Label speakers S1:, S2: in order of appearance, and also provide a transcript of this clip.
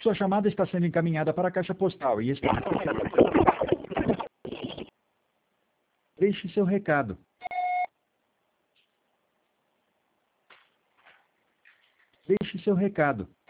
S1: Sua chamada está sendo encaminhada para a caixa postal e está... Deixe seu recado. Deixe seu recado.